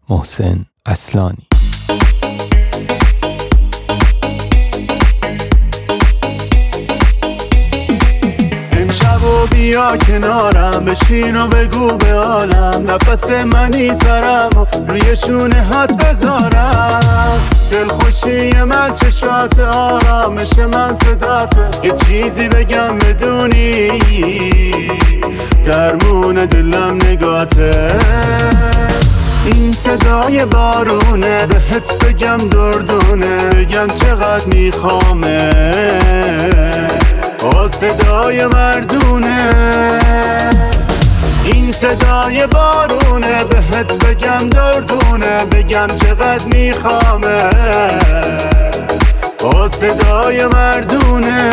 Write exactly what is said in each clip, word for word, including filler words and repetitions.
محسن اصلانی. امشب و بیا کنارم، بشین و بگو به عالم نفس منی سرم و روی شونه هات بذارم. دلخوشی من چشات، آرامش من صداته، یه چیزی بگم بدونی درمون دلم نگاته. این صدای بارونه، بهت بگم دردونه، بگم چقدر میخوامه. با صدای مردونه، این صدای بارونه، بهت بگم دردونه، بگم چقدر میخوامه. با صدای مردونه.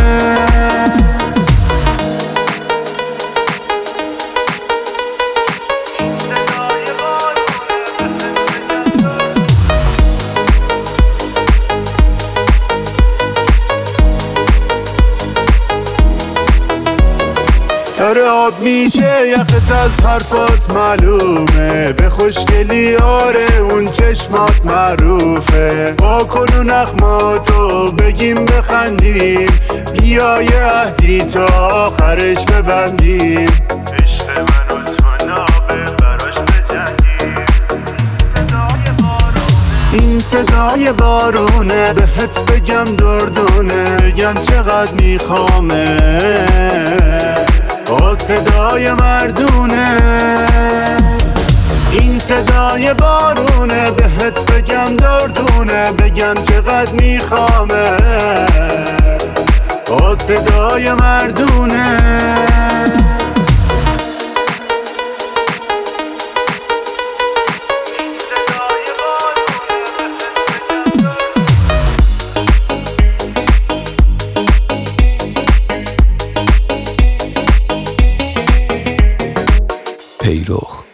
داره آب میشه یخت از حرفات معلومه، به خوشگلی آره اون چشمات معروفه. با کن و نخماتو بگیم بخندیم، بیا یه عهدی تا آخرش ببندیم. عشق من و تو نابه براش بجنگیم. این صدای بارونه، بهت بگم دردونه، بگم چقدر میخوامه. با صدای مردونه، این صدای بارونه، بهت بگم دردونه، بگم چقدر میخوامه. با صدای مردونه. پیرخ